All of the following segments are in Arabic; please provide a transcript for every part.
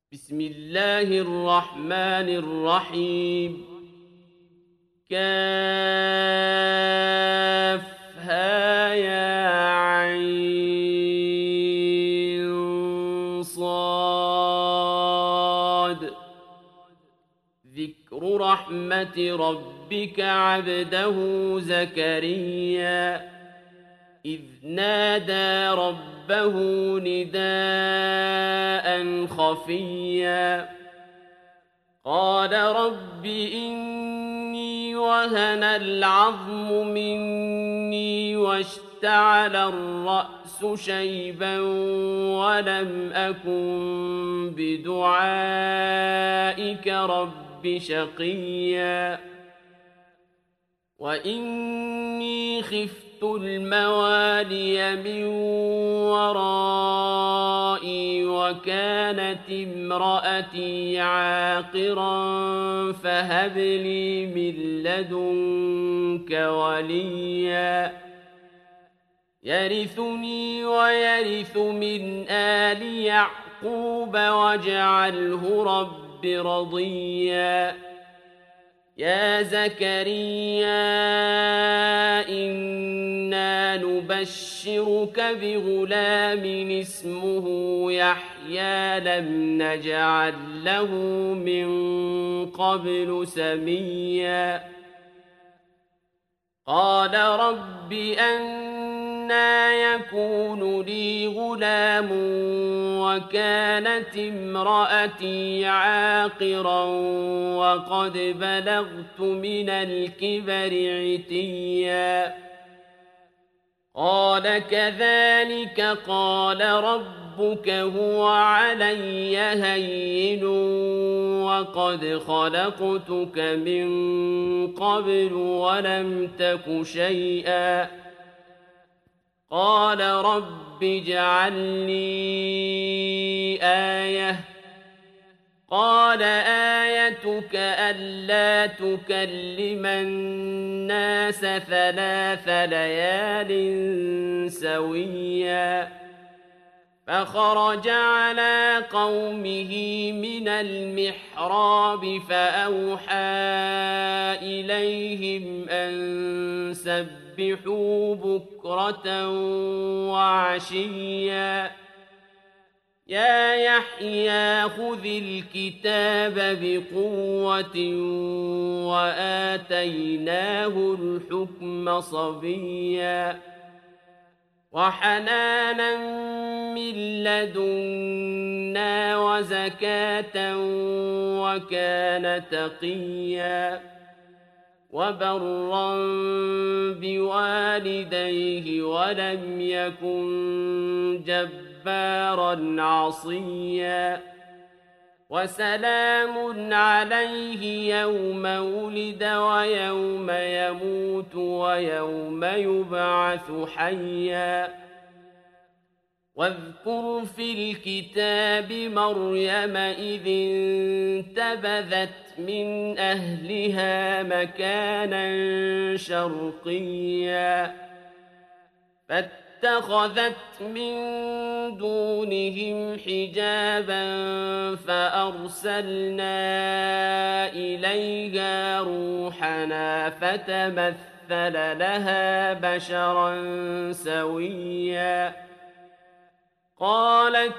بسم الله الرحمن الرحيم. كافها يا عين صاد. ذكر رحمة ربك عبده زكريا إذ نادى ربه نداء خفيا قال رب إني وهن العظم مني واشتعل الرأس شيبا ولم أكن بدعائك رب شقيا وإني خفت الموالي من ورائي وكانت امرأتي عاقرا فهب لي من لدنك وليا يرثني ويرث من آل يعقوب واجعله رب رضيا يا زكريا إنا نبشرك بغلام اسمه يحيى لم نجعل له من قبل سميا قال رب أنى يكون لي غلام وكانت امرأتي عاقرا وقد بلغت من الكبر عتيا قال كذلك قال ربك هو علي هين وقد خلقتك من قبل ولم تك شيئا قال رب اجعل لي آية قال آيتك ألا تكلم الناس 3 ليال سويا فخرج على قومه من المحراب فأوحى إليهم أن سبحوا بكرة وعشيا يا يحيى خذ الكتاب بقوة وآتيناه الحكم صبيا وحنانا من لدنا وزكاة وكان تقيا وبرا بوالديه ولم يكن جبارا عصيا وسلام عليه يوم ولد ويوم يموت ويوم يبعث حيا واذكر في الكتاب مريم إذ انتبذت من أهلها مكانا شرقيا فاتخذت من دونهم حجابا فأرسلنا إليها روحنا فتمثل لها بشرا سويا قالت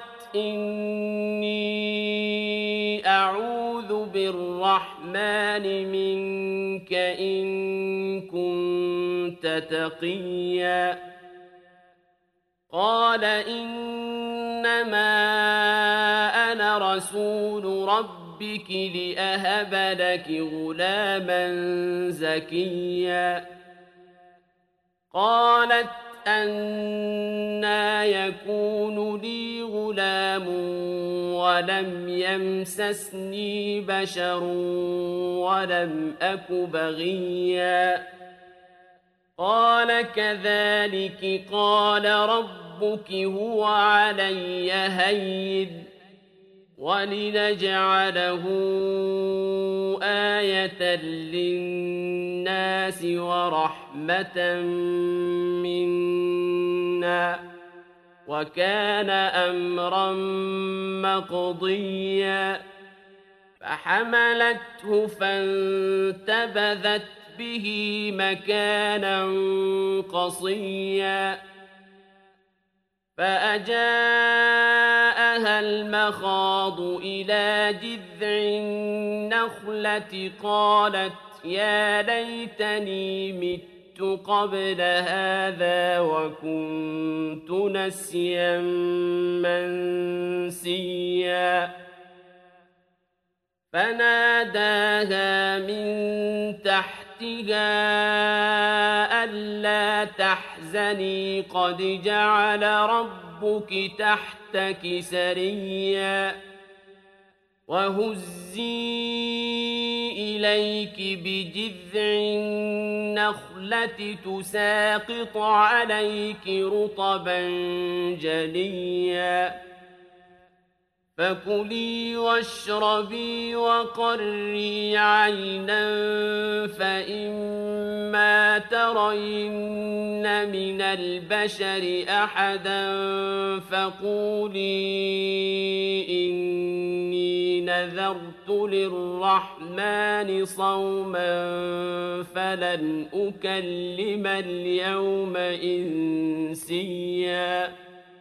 إني أعوذ بالرحمن منك إن كنت تقيا قال إنما أنا رسول ربك لأهب لك غلاما زكيا قالت أنى يكون لي غلام ولم يمسسني بشر ولم أك بغيا قال كذلك قال ربك هو علي هين ولنجعله آية للناس ورحمة منا وكان أمرا مقضيا فحملته فانتبذت به مكانا قصيا فأجاءها المخاض إلى جذع النخلة قالت يا ليتني مت قبل هذا وكنت نسيا منسيا فناداها من تحتها ألا تحزني قد جعل ربك تحتك سريا وهزي إليك بجذع النخلة تساقط عليك رطبا جنيا فكلي واشربي وقري عينا فإما ترين من البشر أحدا فقولي إني نذرت للرحمن صوما فلن أكلم اليوم إنسيا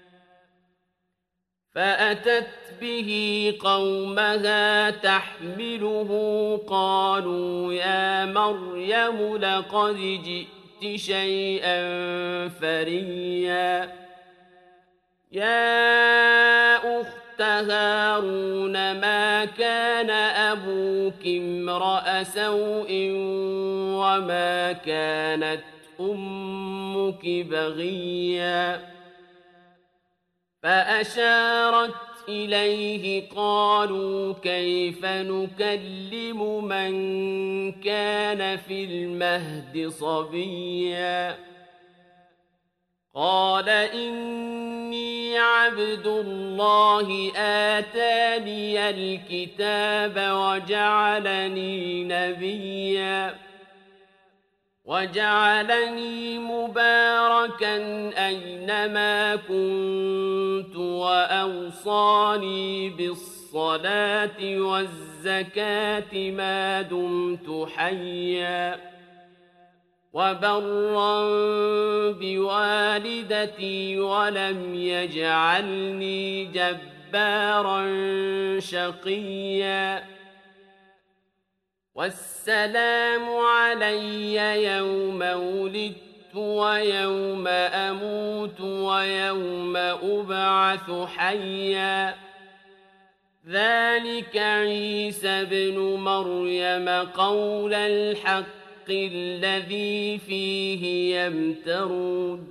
فأتت به قومها تحمله قالوا يا مريم لقد جئت شيئا فريا يا أخت هارون ما كان أبوك امرأ سوء وما كانت أمك بغيا فأشارت إليه قالوا كيف نكلم من كان في المهد صبيا قال إني عبد الله آتاني الكتاب وجعلني نبيا وجعلني مباركا أينما كنت وأوصاني بالصلاة والزكاة ما دمت حيا وبرا بوالدتي ولم يجعلني جبارا شقيا والسلام علي يوم ولدت ويوم أموت ويوم أبعث حيا ذلك عيسى بن مريم قول الحق الذي فيه يمترون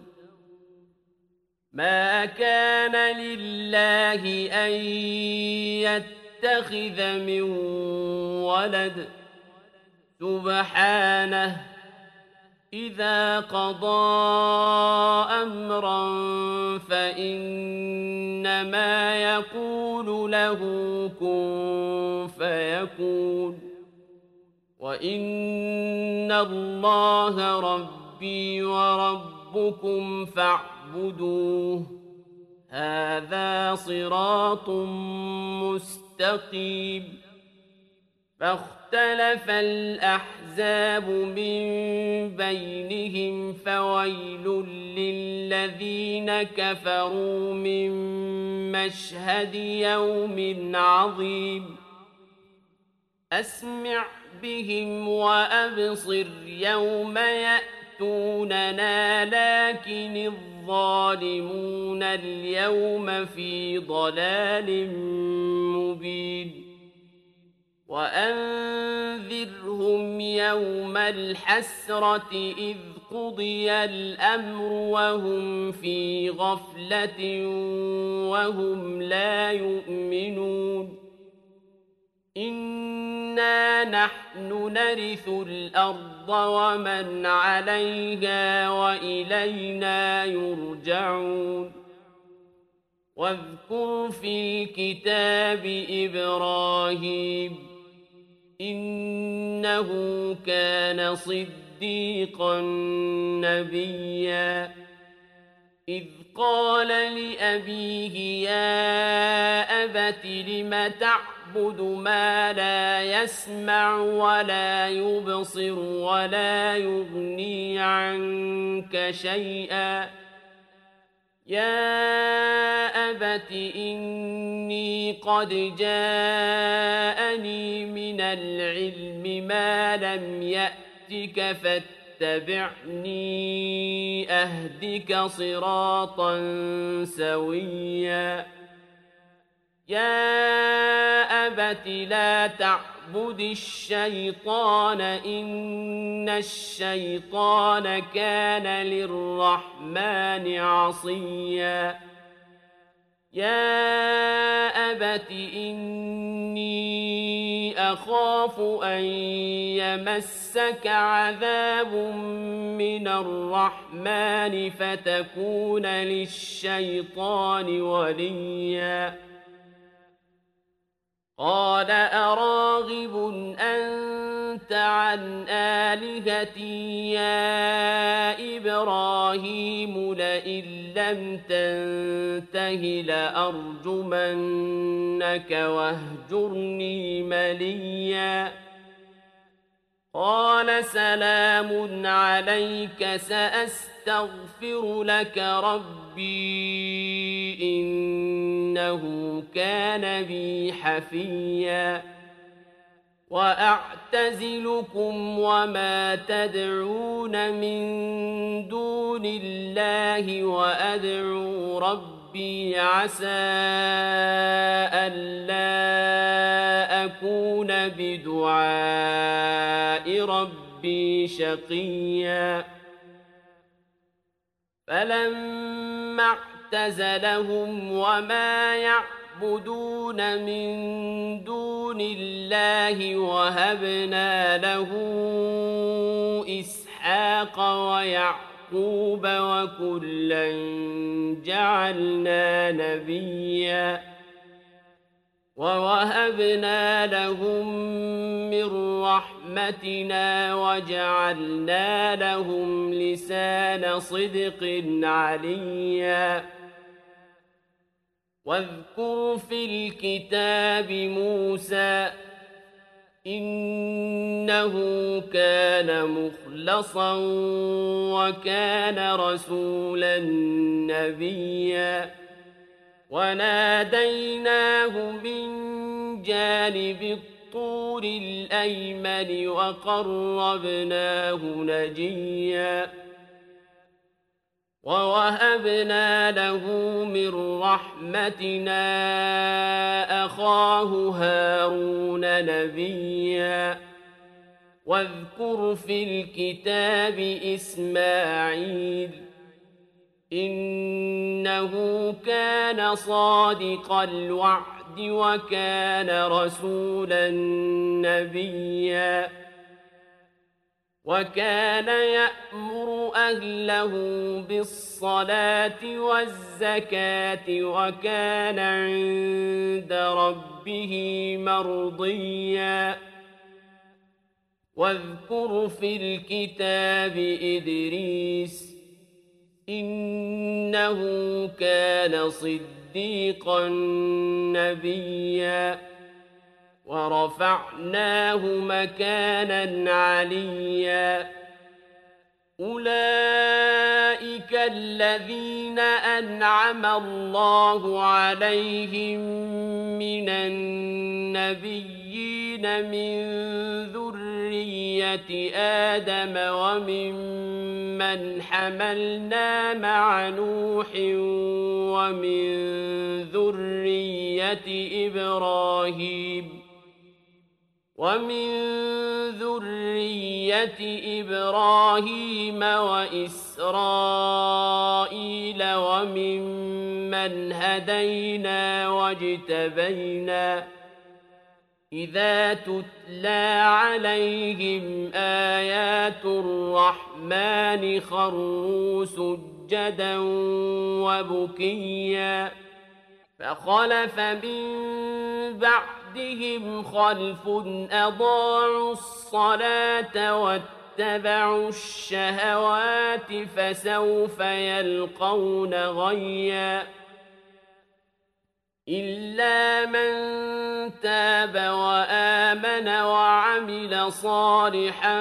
ما كان لله أن يتخذ من ولد سبحانه إذا قضى أمرا فإنما يقول له كن فيكون وإن الله ربي وربكم فاعبدوه هذا صراط مستقيم فاختلف الأحزاب من بينهم فويل للذين كفروا من مشهد يوم عظيم أسمع بهم وأبصر يوم يأتوننا لكن الظالمون اليوم في ضلال مبين وأنذرهم يوم الحسرة إذ قضي الأمر وهم في غفلة وهم لا يؤمنون إنا نحن نرث الأرض ومن عليها وإلينا يرجعون واذكر في الكتاب إبراهيم إنه كان صديقا نبيا إذ قال لأبيه يا أبت لم تعبد ما لا يسمع ولا يبصر ولا يغني عنك شيئا يا أبت إني قد جاءني من العلم ما لم يأتك فاتبعني أهدك صراطا سويا يا أبت لا تعبد الشيطان إن الشيطان كان للرحمن عصيا يا أبت إني أخاف أن يمسك عذاب من الرحمن فتكون للشيطان وليا قال أراغب أنت عن آلهتي يا إبراهيم لئن لم تنته لأرجمنك واهجرني مليا قال سلام عليك سأستغفر لك ربي إنه كان بي حفيا وأعتزلكم وما تدعون من دون الله وأدعو ربي عسى ألا أكون بدعاء ربي شقيا فلما اعتزلهم وما يعبدون من دون الله وهبنا له إسحاق ويعقوب وكلا جعلنا نبيا ووهبنا لهم من رحمتنا وجعلنا لهم لسان صدق عليا واذكر في الكتاب موسى إنه كان مخلصا وكان رسولا نبيا وناديناه من جانب الطور الأيمن وقربناه نجيا ووهبنا له من رحمتنا أخاه هارون نبيا واذكر في الكتاب إسماعيل إنه كان صادق الوعد وكان رسولا نبيا وكان يأمر أهله بالصلاة والزكاة وكان عند ربه مرضيا واذكر في الكتاب إدريس إنه كان صديقا نبيا ورفعناه مكانا عليا أولئك الذين أنعم الله عليهم من النبيين من ذرية آدم وممن حملنا مع نوح ومن ذرية إبراهيم وإسرائيل وممن هدينا واجتبينا إذا تتلى عليهم آيات الرحمن خروا سجدا وبكيا فخلف من بعدهم خلف أضاعوا الصلاة واتبعوا الشهوات فسوف يلقون غيا إلا من تاب وآمن وعمل صالحا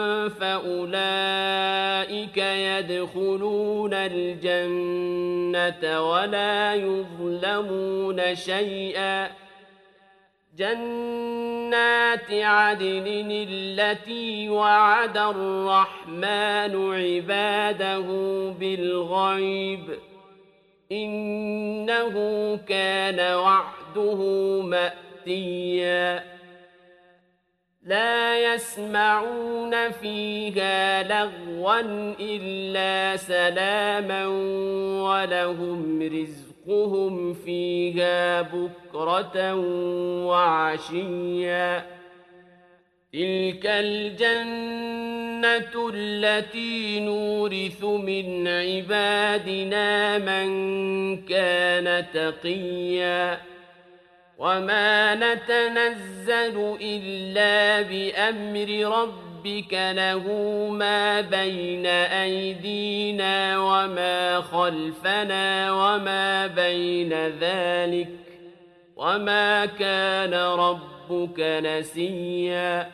فأولئك يدخلون الجنة ولا يظلمون شيئا جنات عدن التي وعد الرحمن عباده بالغيب إنه كان وعده مأتيا لا يسمعون فيها لغوا إلا سلاما ولهم رزقهم فيها بكرة وعشيا تلك الجنة التي نورث من عبادنا من كان تقيا وما نتنزل إلا بأمر ربك له ما بين أيدينا وما خلفنا وما بين ذلك وما كان ربك نسيا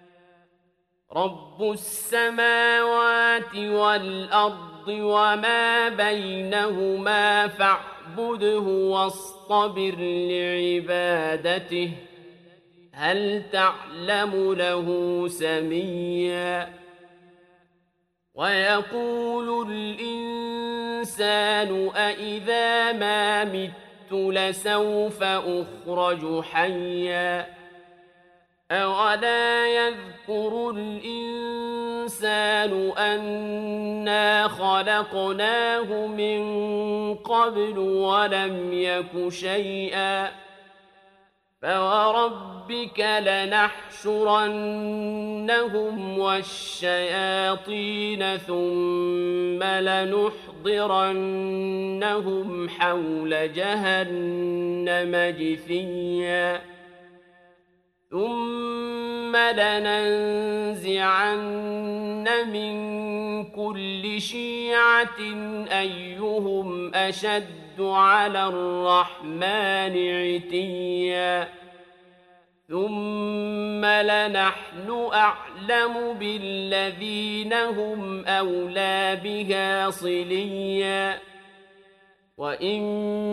رب السماوات والأرض وما بينهما فاعبده واصطبر لعبادته هل تعلم له سميا ويقول الإنسان أإذا ما مت لسوف أخرج حيا أولا يذكر الإنسان أنا خلقناه من قبل ولم يك شيئا فوربك لنحشرنهم والشياطين ثم لنحضرنهم حول جهنم جثيا ثم لننزعن من كل شيعة أيهم أشد على الرحمن عتيا ثم لنحن أعلم بالذين هم أولى بها صليا وإن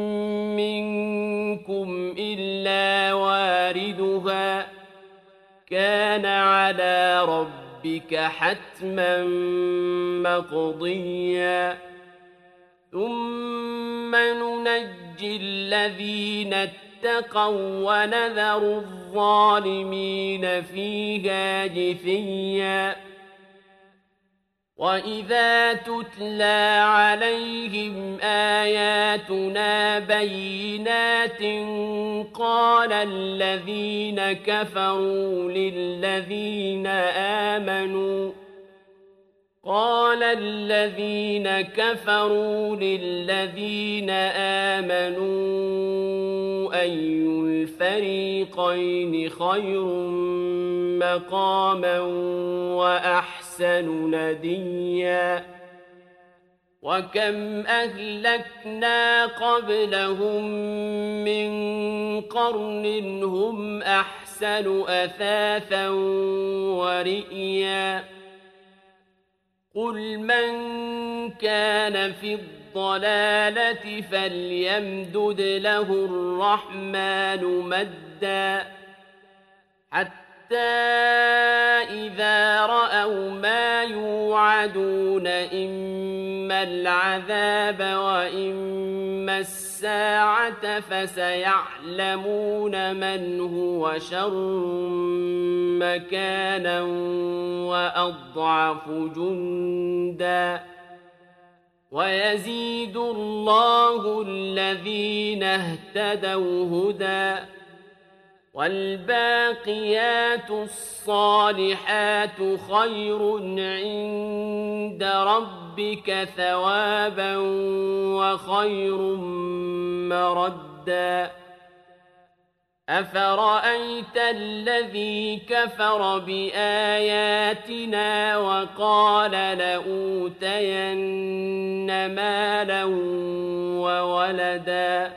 منكم إلا واردها كان على ربك حتما مقضيا ثم ننجي الذين اتقوا ونذر الظالمين فيها جثيا وإذا تتلى عليهم آياتنا بينات قال الذين كفروا للذين آمنوا أي الفريقين خير مقاما وأحسن نديا وكم أهلكنا قبلهم من قرن هم أحسن أثاثا ورئيا قل من كان في الضلالة فليمدد له الرحمن مدا حتى إذا رأوا ما يوعدون إما العذاب وإما الساعة فسيعلمون من هو شر مكانا وأضعف جندا ويزيد الله الذين اهتدوا هدى والباقيات الصالحات خير عند ربك ثوابا وخير مردا أفرأيت الذي كفر بآياتنا وقال لأوتين مالا وولدا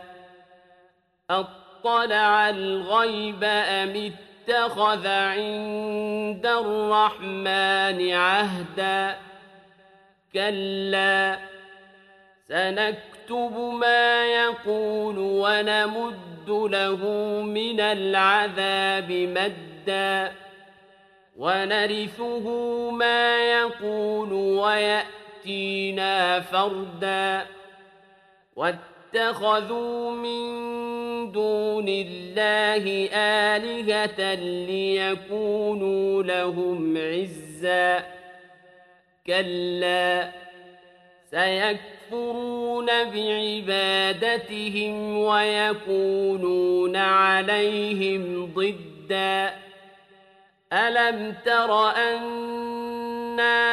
أطلع الغيب أم اتخذ عند الرحمن عهدا كلا سنكتب ما يقول ونمد له من العذاب مدا ونرثه ما يقول ويأتينا فردا واتخذوا من دون الله آلهة ليكونوا لهم عزا كلا سيكفرون بعبادتهم ويكونون عليهم ضدا ألم تر أنا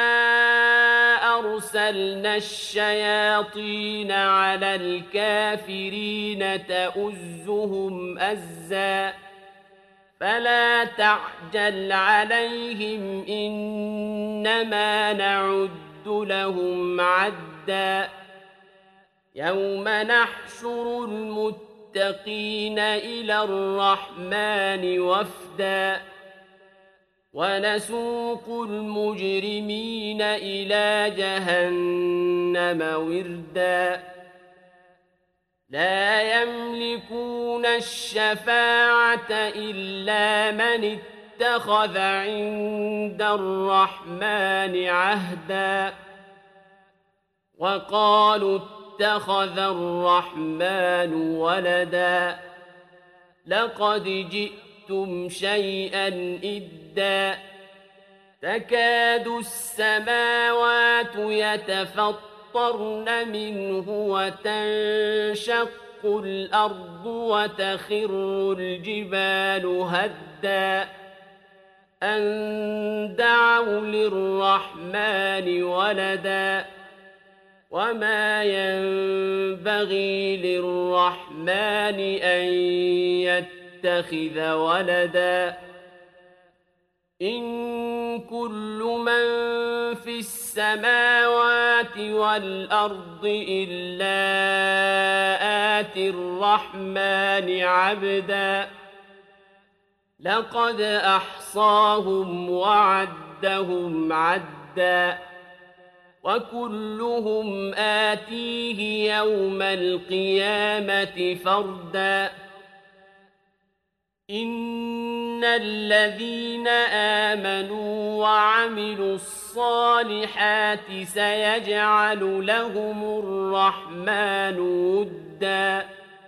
أرسلنا الشياطين على الكافرين تؤزهم أزا فلا تعجل عليهم إنما نعد لهم عدا يوم نحشر المتقين إلى الرحمن وفدا ونسوق المجرمين إلى جهنم وردا لا يملكون الشفاعة إلا من اتخذ عند الرحمن عهدا وقالوا اتخذ الرحمن ولدا لقد جئتم شيئا إدا تكاد السماوات يتفطرن منه وتنشق الأرض وتخر الجبال هدا أن دعوا للرحمن ولدا وما ينبغي للرحمن أن يتخذ ولدا إن كل من في السماوات والأرض إلا آتي الرحمن عبدا لقد أحصاهم وعدهم عدا وكلهم آتيه يوم القيامة فردا إن الذين آمنوا وعملوا الصالحات سيجعل لهم الرحمن ودا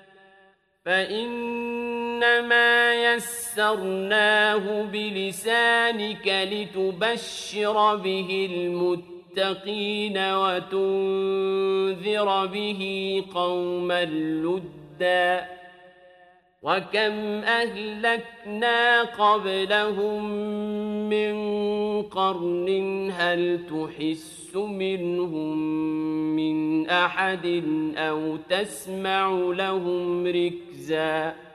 فإنما يسرناه بلسانك لتبشر به المتقين وتنذر به قوما لدا وكم أهلكنا قبلهم من قرن هل تحس منهم من أحد أو تسمع لهم ركزا